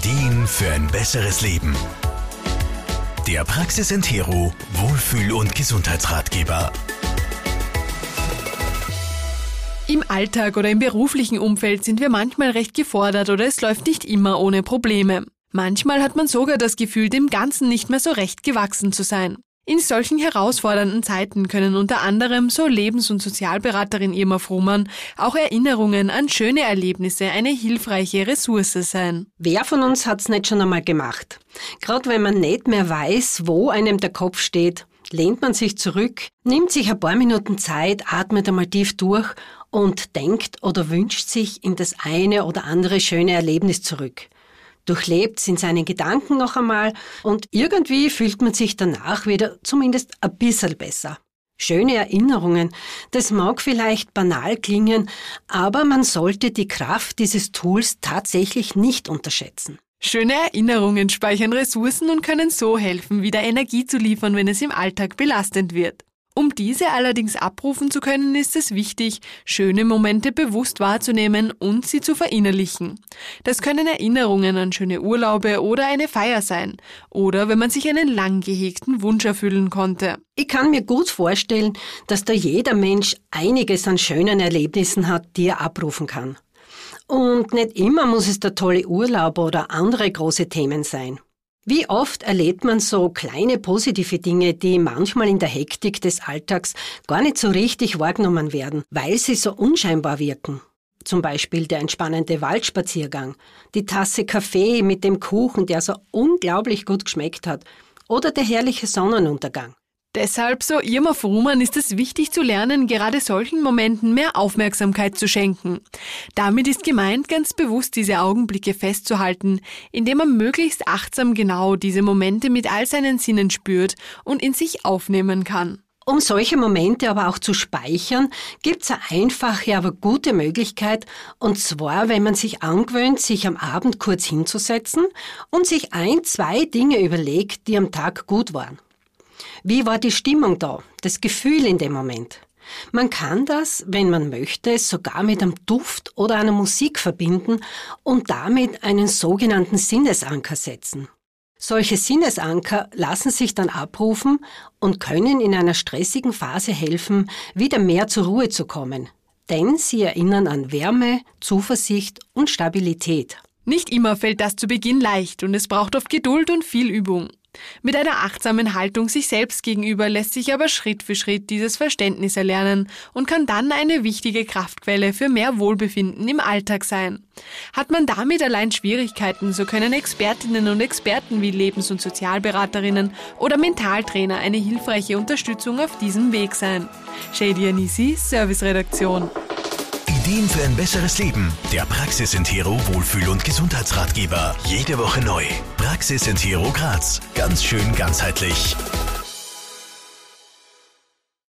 Ideen für ein besseres Leben. Der Praxis Entero Wohlfühl- und Gesundheitsratgeber. Im Alltag oder im beruflichen Umfeld sind wir manchmal recht gefordert oder es läuft nicht immer ohne Probleme. Manchmal hat man sogar das Gefühl, dem Ganzen nicht mehr so recht gewachsen zu sein. In solchen herausfordernden Zeiten können unter anderem, so Lebens- und Sozialberaterin Irma Frumann, auch Erinnerungen an schöne Erlebnisse eine hilfreiche Ressource sein. Wer von uns hat's nicht schon einmal gemacht? Gerade wenn man nicht mehr weiß, wo einem der Kopf steht, lehnt man sich zurück, nimmt sich ein paar Minuten Zeit, atmet einmal tief durch und denkt oder wünscht sich in das eine oder andere schöne Erlebnis zurück. Durchlebt in seinen Gedanken noch einmal und irgendwie fühlt man sich danach wieder zumindest ein bisschen besser. Schöne Erinnerungen, das mag vielleicht banal klingen, aber man sollte die Kraft dieses Tools tatsächlich nicht unterschätzen. Schöne Erinnerungen speichern Ressourcen und können so helfen, wieder Energie zu liefern, wenn es im Alltag belastend wird. Um diese allerdings abrufen zu können, ist es wichtig, schöne Momente bewusst wahrzunehmen und sie zu verinnerlichen. Das können Erinnerungen an schöne Urlaube oder eine Feier sein oder wenn man sich einen lang gehegten Wunsch erfüllen konnte. Ich kann mir gut vorstellen, dass da jeder Mensch einiges an schönen Erlebnissen hat, die er abrufen kann. Und nicht immer muss es der tolle Urlaub oder andere große Themen sein. Wie oft erlebt man so kleine positive Dinge, die manchmal in der Hektik des Alltags gar nicht so richtig wahrgenommen werden, weil sie so unscheinbar wirken. Zum Beispiel der entspannende Waldspaziergang, die Tasse Kaffee mit dem Kuchen, der so unglaublich gut geschmeckt hat, oder der herrliche Sonnenuntergang. Deshalb, so Irma Frumann, ist es wichtig zu lernen, gerade solchen Momenten mehr Aufmerksamkeit zu schenken. Damit ist gemeint, ganz bewusst diese Augenblicke festzuhalten, indem man möglichst achtsam genau diese Momente mit all seinen Sinnen spürt und in sich aufnehmen kann. Um solche Momente aber auch zu speichern, gibt's eine einfache, aber gute Möglichkeit, und zwar, wenn man sich angewöhnt, sich am Abend kurz hinzusetzen und sich 1-2 Dinge überlegt, die am Tag gut waren. Wie war die Stimmung da, das Gefühl in dem Moment? Man kann das, wenn man möchte, sogar mit einem Duft oder einer Musik verbinden und damit einen sogenannten Sinnesanker setzen. Solche Sinnesanker lassen sich dann abrufen und können in einer stressigen Phase helfen, wieder mehr zur Ruhe zu kommen. Denn sie erinnern an Wärme, Zuversicht und Stabilität. Nicht immer fällt das zu Beginn leicht und es braucht oft Geduld und viel Übung. Mit einer achtsamen Haltung sich selbst gegenüber lässt sich aber Schritt für Schritt dieses Verständnis erlernen und kann dann eine wichtige Kraftquelle für mehr Wohlbefinden im Alltag sein. Hat man damit allein Schwierigkeiten, so können Expertinnen und Experten wie Lebens- und Sozialberaterinnen oder Mentaltrainer eine hilfreiche Unterstützung auf diesem Weg sein. Shady Anisi, Serviceredaktion. Ideen für ein besseres Leben. Der Praxis Entero Wohlfühl- und Gesundheitsratgeber. Jede Woche neu. Praxis Entero Graz. Ganz schön ganzheitlich.